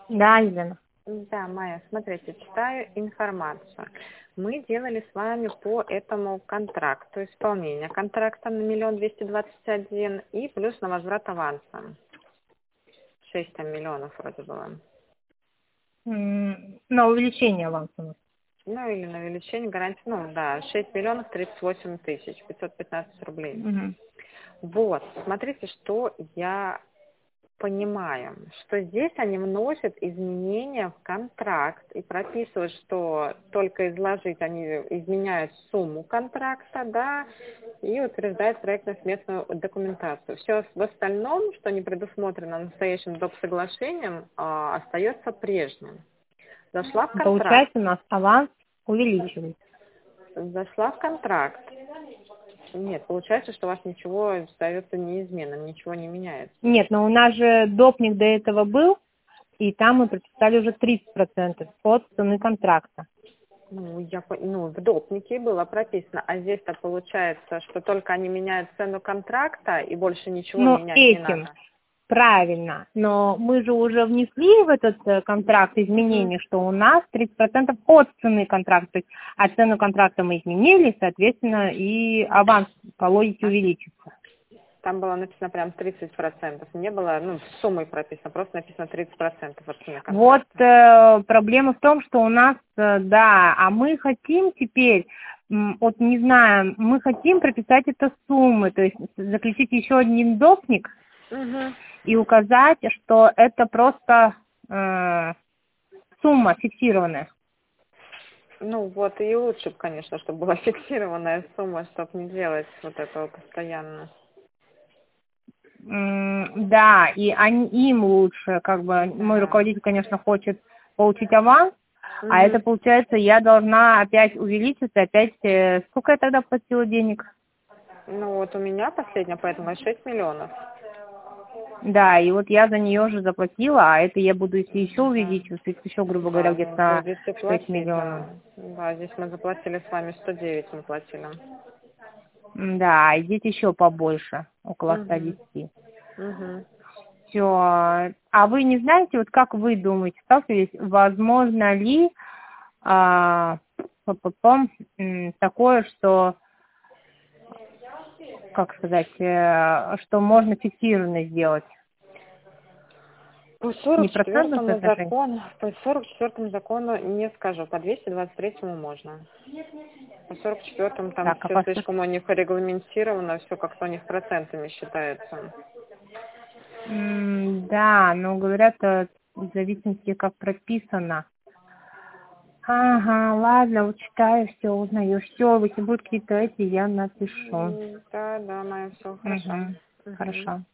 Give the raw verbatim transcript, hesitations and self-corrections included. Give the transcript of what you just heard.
Да, Елена. Да, Майя, смотрите, читаю информацию. Мы делали с вами по этому контракту, исполнение контракта на миллион двести двадцать один и плюс на возврат аванса. Шесть там миллионов вроде было. М, На увеличение аванса. Ну или на увеличение гарантии, ну да, шесть миллионов тридцать восемь тысяч пятьсот пятнадцать рублей. Мгм. Вот, смотрите, что я понимаю, что здесь они вносят изменения в контракт и прописывают, что только изложить они изменяют сумму контракта, да, и утверждают проектно-сметную документацию. Все в остальном, что не предусмотрено настоящим доп. Соглашением, а, остается прежним. Зашла в контракт. Получается, у нас аванс увеличивается. Зашла в контракт. Нет, получается, что у вас ничего остается неизменным, ничего не меняется. Нет, но у нас же допник до этого был, и там мы прописали уже тридцать процентов от цены контракта. Ну, я, по- ну, в допнике было прописано, а здесь-то получается, что только они меняют цену контракта, и больше ничего Но менять не этим надо. правильно, но мы же уже внесли в этот э, контракт Мгм. изменения, что у нас тридцать процентов от цены контракта, то есть, а цену контракта мы изменили, соответственно, и аванс по логике увеличится. Там было написано прям тридцать процентов, не было, ну, с суммой прописано, просто написано тридцать процентов от цены Вот контракта. э, проблема в том, что у нас, э, да, а мы хотим теперь, м, вот не знаю, мы хотим прописать это суммы, то есть заключить еще один допник Угу. и указать, что это просто э, сумма фиксированная. Ну, вот и лучше, б, конечно, чтобы была фиксированная сумма, чтобы не делать вот этого постоянно. М, Да, и они, им лучше, как бы, мой Да. руководитель, конечно, хочет получить аванс, а это Угу. получается, я должна опять увеличиться, опять, э, сколько я тогда платила денег? Ну, вот у меня последняя, поэтому шесть миллионов. Да, и вот я за нее уже заплатила, а это я буду, если еще Да. увеличиваться, это еще, грубо говоря, Да, ну, где-то будете шесть платить, миллионов. да. Да, здесь мы заплатили с вами сто девять, мы платили. М, Да, и здесь еще побольше, около ста Угу. десяти. Угу. Все. А вы не знаете, вот как вы думаете, сталкивались, возможно ли а, потом такое, что, как сказать, э, что можно фиксированно сделать? По сорок Не процентное четвертому соотношение? закону, по сорок четвертому закону не скажу, по двести двадцать третьему можно. По сорок четвертому там Так, а все по слишком у них регламентировано, все как-то у них процентами считается. М, Да, но говорят, э, в зависимости, как прописано. Ага, ладно, вот читаю, все, узнаю. Все, если будут какие-то эти, я напишу. М, Да, да, Майя, все хорошо. Угу, Угу. хорошо.